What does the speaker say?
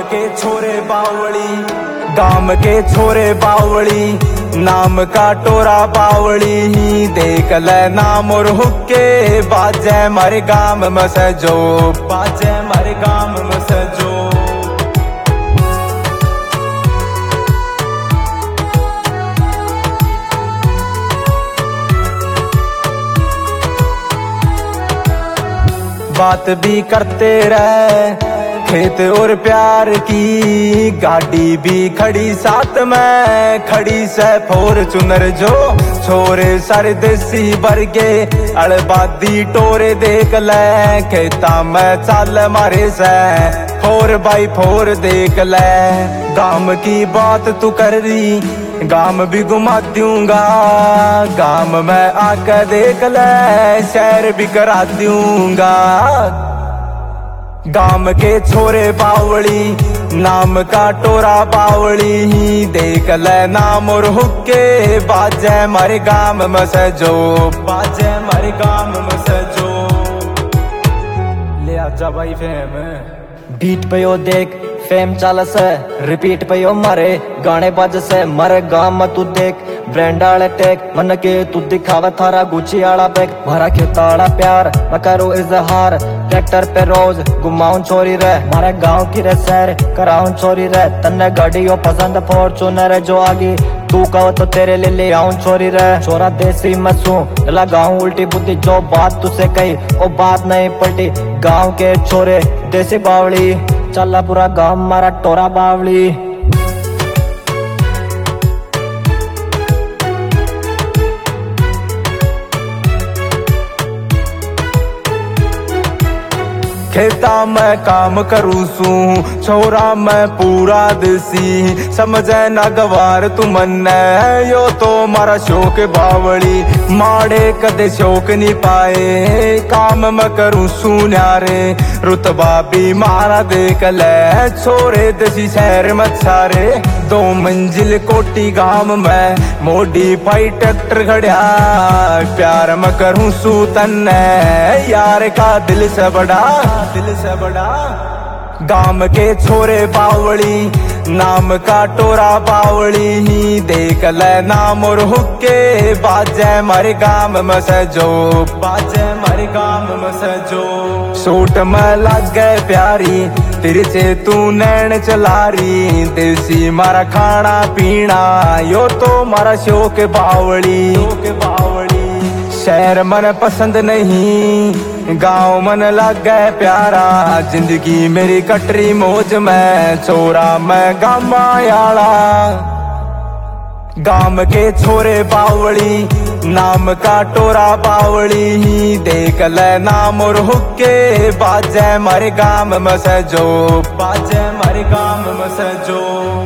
के छोरे बावली, गाम के छोरे बावली, नाम का टोरा बावली ही देख ले नाम और हुक्के बाजे मारे गाम में सजो, बाजे मारे गाम में सजो। बात भी करते रहे खेत और प्यार की, गाड़ी भी खड़ी साथ में, खड़ी से फॉर्च्यूनर जो छोरे सारे देसी बरगे अड़बादी टोरे देख ले खेता में चाल मारे से 4x4 देख ले। गाम की बात तू कर रही, गाम भी घुमा दूंगा, गाम में आकर देख ले शहर भी करा दूंगा। गाम के छोरे बावली, नाम का टोरा बावली ही देख ले नाम और हुक्के बाजे मारे गाम में सजो, बाजे मारे गाम में सजो। ले आजा भाई फेम बीट पे यो देख फेम चाल से, रिपीट पे यो मारे गाने बाज से, मारे गाम में तू देख ब्रांड आले टेक, मन के तू दिखावा थारा गुची आला बैग, भरा खेताड़ा प्यार मैं करूँ इजहार, ट्रैक्टर पे रोज घुमाऊं छोरी रे, मारे गांव की रे सैर कराऊं छोरी रे, तन्ने गाड़ियों पसंद फॉर्च्यूनर जो आगी, तू कहो तो तेरे लिए ले आऊं छोरी रे। छोरा देसी मसूं लगाऊं उल्टी बुद्धि, जो बात तुझसे कही वो बात नहीं पलटी, गांव के छोरे देसी बावली, चला पूरा गांव मारा टोरा बावली। खेता में काम करूँ सू छोरा मैं पूरा देसी, समझे ना गवार तू मन यो तो मारा शौक बावली, माड़े कदे शौक नहीं पाए काम में करूँ सू न्यारे, रुतबा भी मारा देख ले छोरे देसी शहर में सारे, 2 मंजिल कोटी गांव में मॉडिफाई ट्रैक्टर खड़ा, प्यार में करूँ सू तन्ने यार का दिल से बड़ा, दिल से बड़ा। गाम के छोरे बावली, नाम का टोरा बावली ही देख ले नाम और हुक्के बाजे मारे गाम में सजो, बाजे मारे गाम में सजो। सूट में लग गए प्यारी तिरछे तू नैन चलारी, देसी मारा खाना पीना यो तो मारा शौक बावली, शौक बावली। शहर मन पसंद नहीं गाँव मन लग गए प्यारा, जिंदगी मेरी कटरी मौज में छोरा मैं गामा आला। गाम के छोरे बावली, नाम का टोरा बावली ही देख ले नाम और हुक्के बाजे मारे गाम में सजो, बाजे मारे गाम में सजो।